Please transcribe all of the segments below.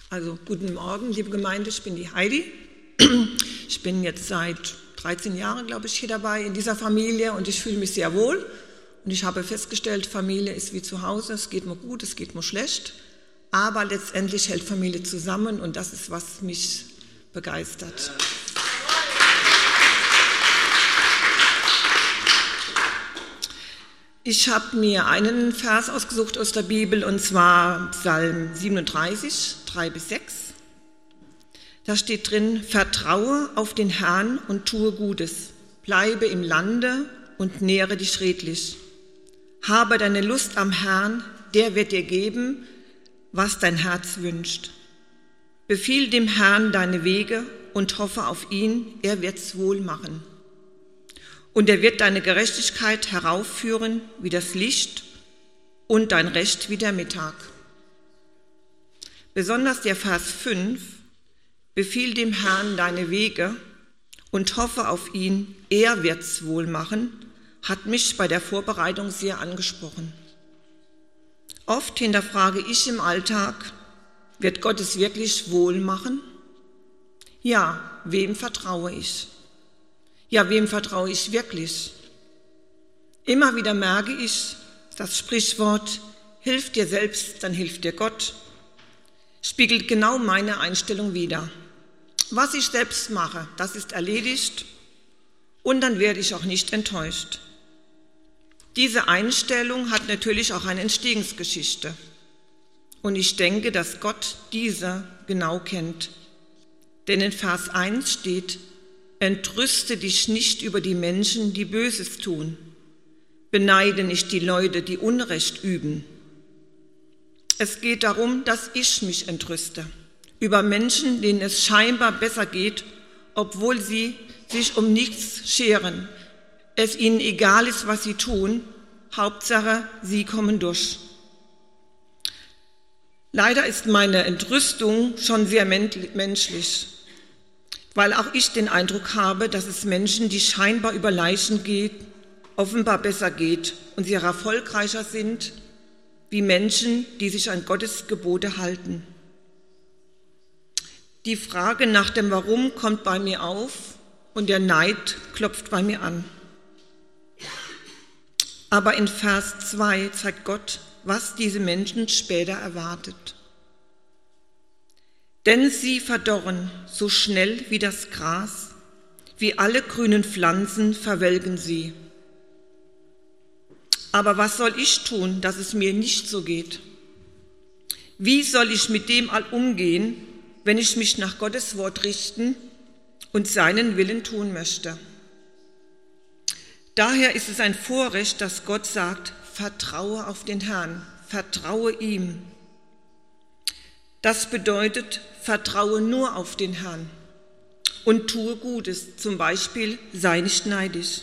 Also guten Morgen, liebe Gemeinde, ich bin die Heidi. Ich bin jetzt seit 13 Jahren, glaube ich, hier dabei in dieser Familie und ich fühle mich sehr wohl. Und ich habe festgestellt, Familie ist wie zu Hause, es geht mir gut, es geht mir schlecht, aber letztendlich hält Familie zusammen und das ist, was mich begeistert. Ich habe mir einen Vers ausgesucht aus der Bibel, und zwar Psalm 37, 3-6. Da steht drin: Vertraue auf den Herrn und tue Gutes, bleibe im Lande und nähre dich redlich. Habe deine Lust am Herrn, der wird dir geben, was dein Herz wünscht. Befiehl dem Herrn deine Wege und hoffe auf ihn, er wird's wohl machen. Und er wird deine Gerechtigkeit heraufführen wie das Licht und dein Recht wie der Mittag. Besonders der Vers 5: Befiehl dem Herrn deine Wege und hoffe auf ihn, er wird's wohl machen, hat mich bei der Vorbereitung sehr angesprochen. Oft hinterfrage ich im Alltag: Wird Gott es wirklich wohl machen? Ja, wem vertraue ich? Ja, wem vertraue ich wirklich? Immer wieder merke ich, das Sprichwort „Hilf dir selbst, dann hilft dir Gott“ spiegelt genau meine Einstellung wider. Was ich selbst mache, das ist erledigt und dann werde ich auch nicht enttäuscht. Diese Einstellung hat natürlich auch eine Entstehungsgeschichte und ich denke, dass Gott diese genau kennt. Denn in Vers 1 steht: Entrüste dich nicht über die Menschen, die Böses tun. Beneide nicht die Leute, die Unrecht üben. Es geht darum, dass ich mich entrüste über Menschen, denen es scheinbar besser geht, obwohl sie sich um nichts scheren. Es ihnen egal ist, was sie tun. Hauptsache, sie kommen durch. Leider ist meine Entrüstung schon sehr menschlich, weil auch ich den Eindruck habe, dass es Menschen, die scheinbar über Leichen gehen, offenbar besser geht und sie erfolgreicher sind, wie Menschen, die sich an Gottes Gebote halten. Die Frage nach dem Warum kommt bei mir auf und der Neid klopft bei mir an. Aber in Vers 2 zeigt Gott, was diese Menschen später erwartet. Denn sie verdorren so schnell wie das Gras, wie alle grünen Pflanzen verwelken sie. Aber was soll ich tun, dass es mir nicht so geht? Wie soll ich mit dem all umgehen, wenn ich mich nach Gottes Wort richten und seinen Willen tun möchte? Daher ist es ein Vorrecht, dass Gott sagt: Vertraue auf den Herrn, vertraue ihm. Das bedeutet, vertraue nur auf den Herrn und tue Gutes, zum Beispiel sei nicht neidisch.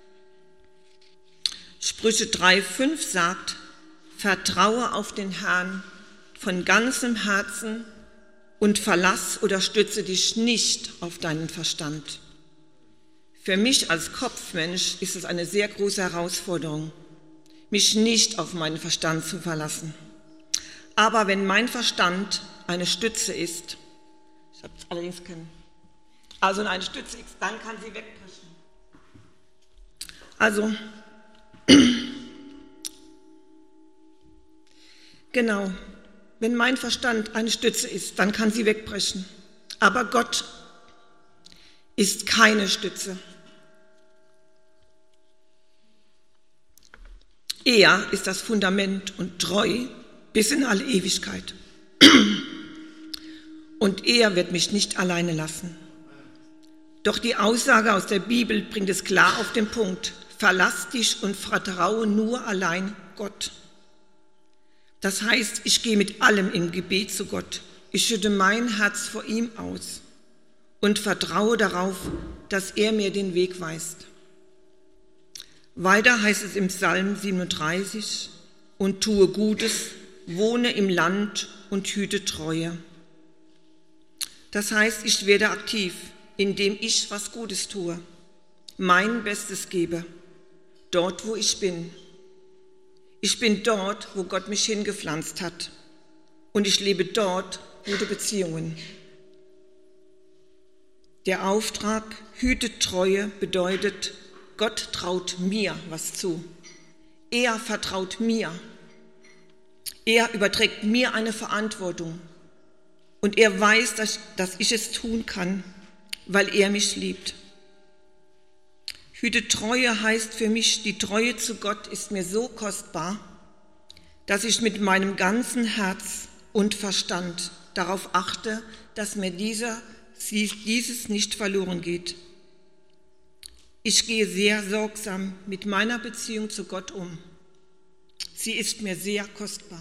Sprüche 3,5 sagt: Vertraue auf den Herrn von ganzem Herzen und verlass oder stütze dich nicht auf deinen Verstand. Für mich als Kopfmensch ist es eine sehr große Herausforderung, mich nicht auf meinen Verstand zu verlassen. Aber wenn mein Verstand eine Stütze ist, ich habe es allerdings kennen, also eine Stütze ist, dann kann sie wegbrechen. Also, genau, wenn mein Verstand eine Stütze ist, dann kann sie wegbrechen. Aber Gott ist keine Stütze. Er ist das Fundament und treu bis in alle Ewigkeit. Und er wird mich nicht alleine lassen. Doch die Aussage aus der Bibel bringt es klar auf den Punkt: Verlass dich und vertraue nur allein Gott. Das heißt, ich gehe mit allem im Gebet zu Gott. Ich schütte mein Herz vor ihm aus und vertraue darauf, dass er mir den Weg weist. Weiter heißt es im Psalm 37: Und tue Gutes, wohne im Land und hüte Treue. Das heißt, ich werde aktiv, indem ich was Gutes tue, mein Bestes gebe, dort wo ich bin. Ich bin dort, wo Gott mich hingepflanzt hat und ich lebe dort, gute Beziehungen. Der Auftrag hütet Treue bedeutet, Gott traut mir was zu. Er vertraut mir. Er überträgt mir eine Verantwortung. Und er weiß, dass ich es tun kann, weil er mich liebt. Hüte Treue heißt für mich, die Treue zu Gott ist mir so kostbar, dass ich mit meinem ganzen Herz und Verstand darauf achte, dass mir dieses nicht verloren geht. Ich gehe sehr sorgsam mit meiner Beziehung zu Gott um. Sie ist mir sehr kostbar.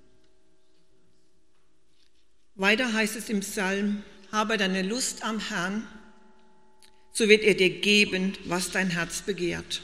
Weiter heißt es im Psalm, habe deine Lust am Herrn, so wird er dir geben, was dein Herz begehrt.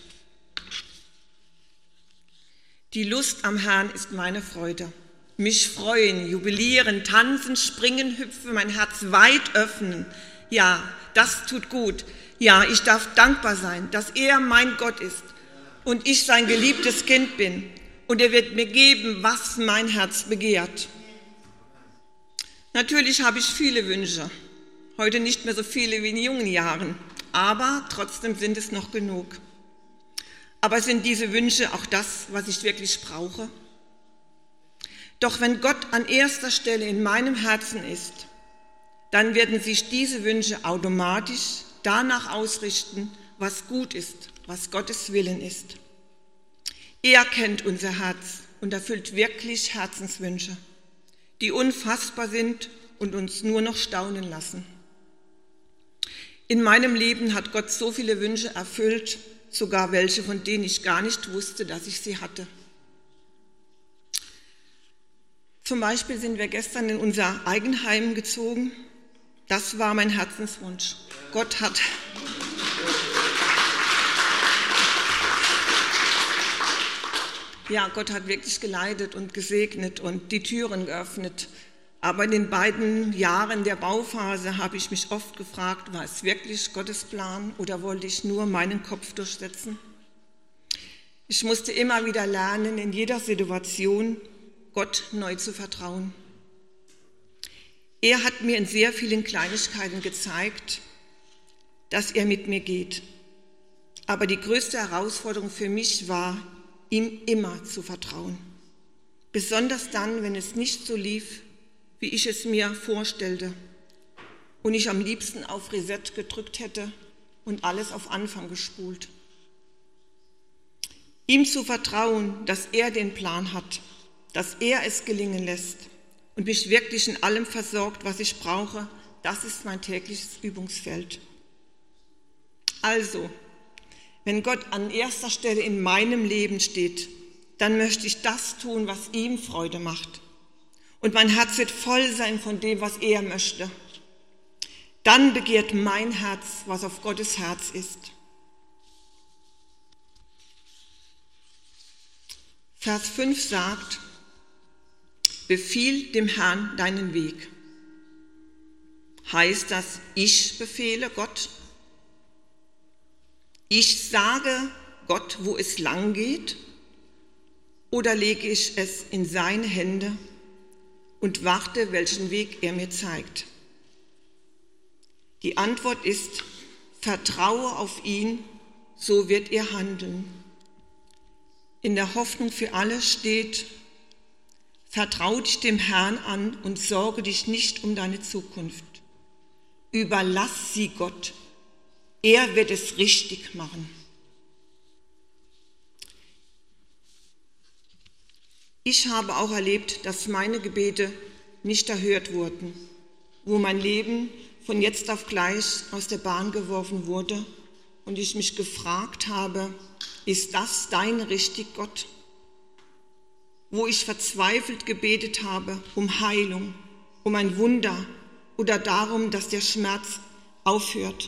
Die Lust am Herrn ist meine Freude. Mich freuen, jubilieren, tanzen, springen, hüpfen, mein Herz weit öffnen. Ja, das tut gut. Ja, ich darf dankbar sein, dass er mein Gott ist und ich sein geliebtes Kind bin. Und er wird mir geben, was mein Herz begehrt. Natürlich habe ich viele Wünsche. Heute nicht mehr so viele wie in jungen Jahren. Aber trotzdem sind es noch genug. Aber sind diese Wünsche auch das, was ich wirklich brauche? Doch wenn Gott an erster Stelle in meinem Herzen ist, dann werden sich diese Wünsche automatisch danach ausrichten, was gut ist, was Gottes Willen ist. Er kennt unser Herz und erfüllt wirklich Herzenswünsche, die unfassbar sind und uns nur noch staunen lassen. In meinem Leben hat Gott so viele Wünsche erfüllt, sogar welche, von denen ich gar nicht wusste, dass ich sie hatte. Zum Beispiel sind wir gestern in unser Eigenheim gezogen. Das war mein Herzenswunsch. Gott hat wirklich geleitet und gesegnet und die Türen geöffnet. Aber in den beiden Jahren der Bauphase habe ich mich oft gefragt, war es wirklich Gottes Plan oder wollte ich nur meinen Kopf durchsetzen? Ich musste immer wieder lernen, in jeder Situation Gott neu zu vertrauen. Er hat mir in sehr vielen Kleinigkeiten gezeigt, dass er mit mir geht. Aber die größte Herausforderung für mich war, ihm immer zu vertrauen. Besonders dann, wenn es nicht so lief, wie ich es mir vorstellte und ich am liebsten auf Reset gedrückt hätte und alles auf Anfang gespult. Ihm zu vertrauen, dass er den Plan hat, dass er es gelingen lässt und mich wirklich in allem versorgt, was ich brauche, das ist mein tägliches Übungsfeld. Also, wenn Gott an erster Stelle in meinem Leben steht, dann möchte ich das tun, was ihm Freude macht. Und mein Herz wird voll sein von dem, was er möchte. Dann begehrt mein Herz, was auf Gottes Herz ist. Vers 5 sagt, befiehl dem Herrn deinen Weg. Heißt das, ich befehle Gott? Ich sage Gott, wo es lang geht? Oder lege ich es in seine Hände und warte, welchen Weg er mir zeigt? Die Antwort ist, vertraue auf ihn, so wird er handeln. In der Hoffnung für alle steht, vertraue dich dem Herrn an und sorge dich nicht um deine Zukunft. Überlass sie Gott, er wird es richtig machen. Ich habe auch erlebt, dass meine Gebete nicht erhört wurden, wo mein Leben von jetzt auf gleich aus der Bahn geworfen wurde und ich mich gefragt habe, ist das dein richtig, Gott? Wo ich verzweifelt gebetet habe um Heilung, um ein Wunder oder darum, dass der Schmerz aufhört.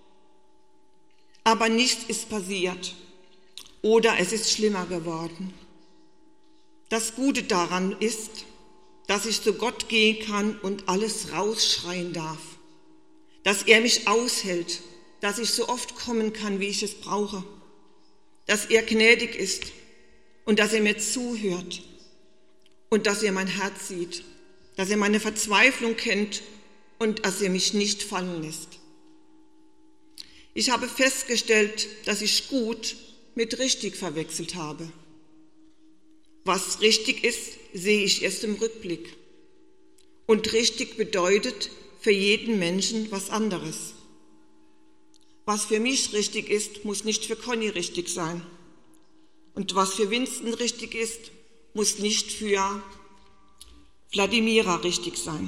Aber nichts ist passiert oder es ist schlimmer geworden. Das Gute daran ist, dass ich zu Gott gehen kann und alles rausschreien darf, dass er mich aushält, dass ich so oft kommen kann, wie ich es brauche, dass er gnädig ist und dass er mir zuhört und dass er mein Herz sieht, dass er meine Verzweiflung kennt und dass er mich nicht fallen lässt. Ich habe festgestellt, dass ich gut mit richtig verwechselt habe. Was richtig ist, sehe ich erst im Rückblick. Und richtig bedeutet für jeden Menschen was anderes. Was für mich richtig ist, muss nicht für Conny richtig sein. Und was für Winston richtig ist, muss nicht für Wladimira richtig sein.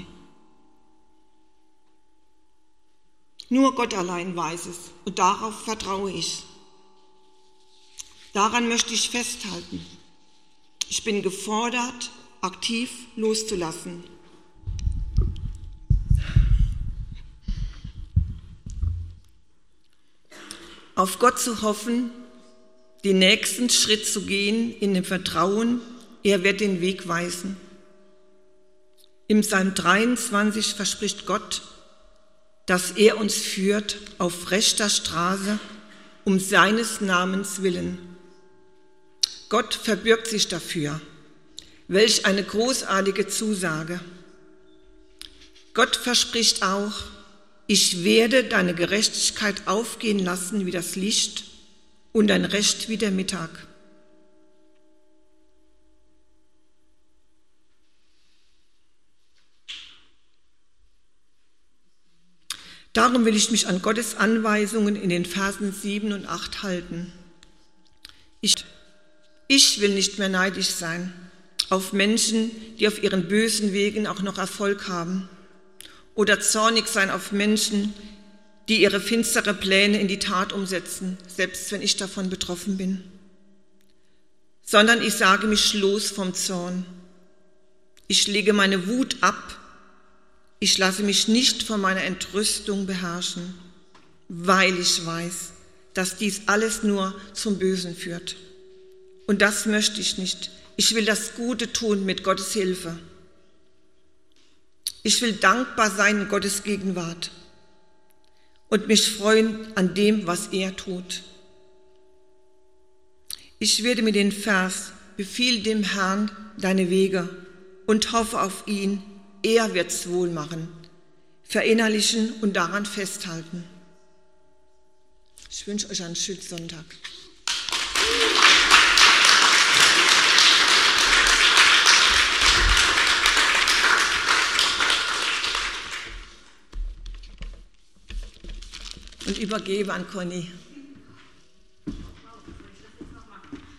Nur Gott allein weiß es und darauf vertraue ich. Daran möchte ich festhalten. Ich bin gefordert, aktiv loszulassen. Auf Gott zu hoffen, den nächsten Schritt zu gehen in dem Vertrauen, er wird den Weg weisen. Im Psalm 23 verspricht Gott, dass er uns führt auf rechter Straße um seines Namens willen. Gott verbürgt sich dafür. Welch eine großartige Zusage. Gott verspricht auch, ich werde deine Gerechtigkeit aufgehen lassen wie das Licht und dein Recht wie der Mittag. Darum will ich mich an Gottes Anweisungen in den Versen 7 und 8 halten. Ich will nicht mehr neidisch sein auf Menschen, die auf ihren bösen Wegen auch noch Erfolg haben, oder zornig sein auf Menschen, die ihre finstere Pläne in die Tat umsetzen, selbst wenn ich davon betroffen bin. Sondern ich sage mich los vom Zorn. Ich lege meine Wut ab. Ich lasse mich nicht von meiner Entrüstung beherrschen, weil ich weiß, dass dies alles nur zum Bösen führt. Und das möchte ich nicht. Ich will das Gute tun mit Gottes Hilfe. Ich will dankbar sein in Gottes Gegenwart und mich freuen an dem, was er tut. Ich werde mir den Vers, befiehl dem Herrn deine Wege und hoffe auf ihn, er wird's wohl machen, verinnerlichen und daran festhalten. Ich wünsche euch einen schönen Sonntag. Und übergebe an Conny.